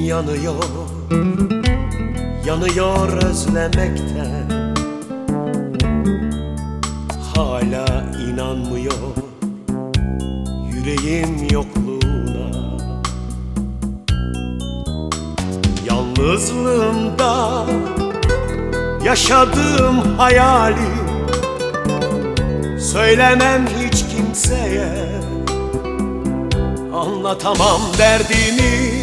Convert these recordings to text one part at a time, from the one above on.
yanıyor, yanıyor özlemekten. Hala inanmıyor yüreğim yokluğuna. Yalnızlığımda yaşadığım hayali söylemem hiç kimseye, anlatamam derdimi.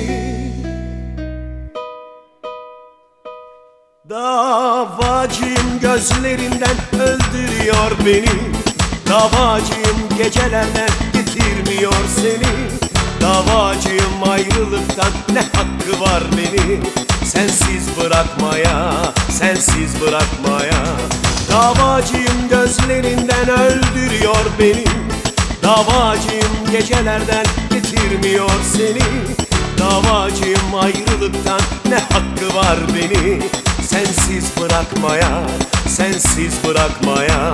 Davacıyım gözlerinden öldürüyor beni. Davacıyım gecelerden getirmiyor seni. Davacıyım ayrılıktan, ne hakkı var beni sensiz bırakmaya, sensiz bırakmaya. Davacıyım gözlerinden öldürüyor beni. Davacıyım gecelerden getirmiyor seni. Davacıyım ayrılıktan, ne hakkı var beni sensiz bırakmaya, sensiz bırakmaya.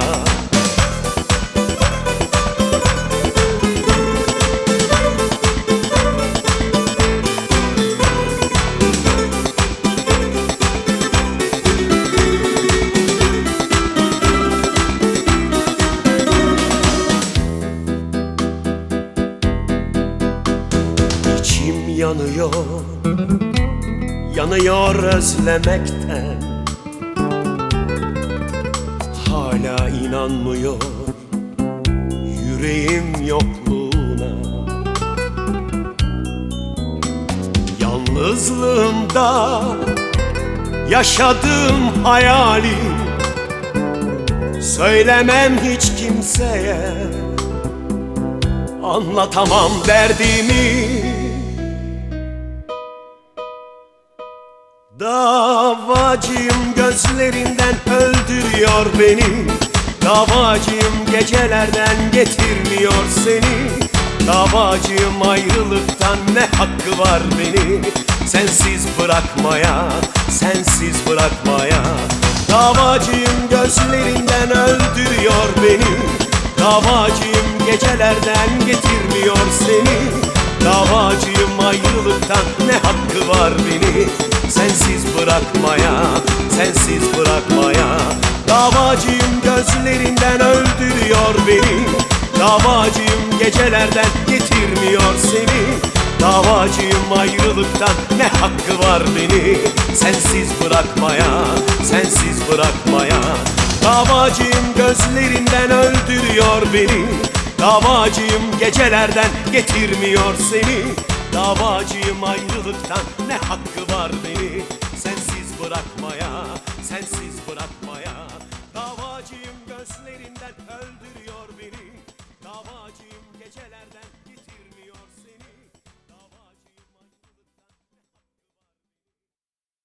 İçim yanıyor, yanıyor özlemekten. Hala inanmıyor yüreğim yokluğuna. Yalnızlığımda yaşadığım hayali söylemem hiç kimseye, anlatamam derdimi. Davacıyım gözlerinden öldürüyor beni. Davacıyım gecelerden getirmiyor seni. Davacıyım ayrılıktan, ne hakkı var beni sensiz bırakmaya, sensiz bırakmaya. Davacıyım gözlerinden öldürüyor beni. Davacıyım gecelerden getirmiyor seni. Davacıyım ayrılıktan, ne hakkı var beni sensiz bırakmaya, sensiz bırakmaya. Davacıyım gözlerinden öldürüyor beni. Davacıyım gecelerden getirmiyor seni. Davacıyım ayrılıktan, ne hakkı var beni sensiz bırakmaya, sensiz bırakmaya. Davacıyım gözlerinden öldürüyor beni. Davacıyım gecelerden getirmiyor seni. Davacıyım ayrılıktan, ne hakkı